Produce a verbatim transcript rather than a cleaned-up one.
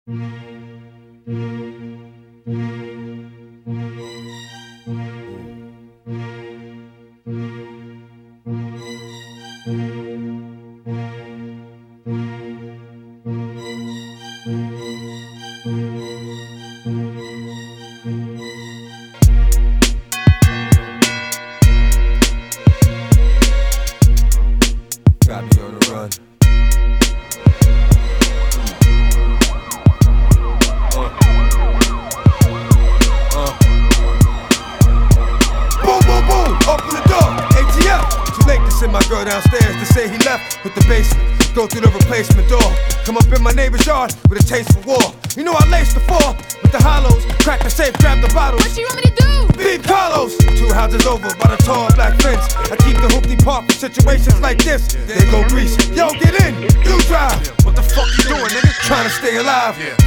Got me on the run. Uh. Uh. Boom, boom, boom, open the door, A T M. Too late to send my girl downstairs to say he left with the basement. Go through the replacement door, come up in my neighbor's yard with a taste for war. You know I laced the floor with the hollows, crack the safe, grab the bottles. What you want me to do? Beat Carlos. Two houses over by the tall black fence. I keep the hoopty park for situations like this. They go grease. Yo, get in. You drive. What the fuck you doing, nigga? Trying to stay alive.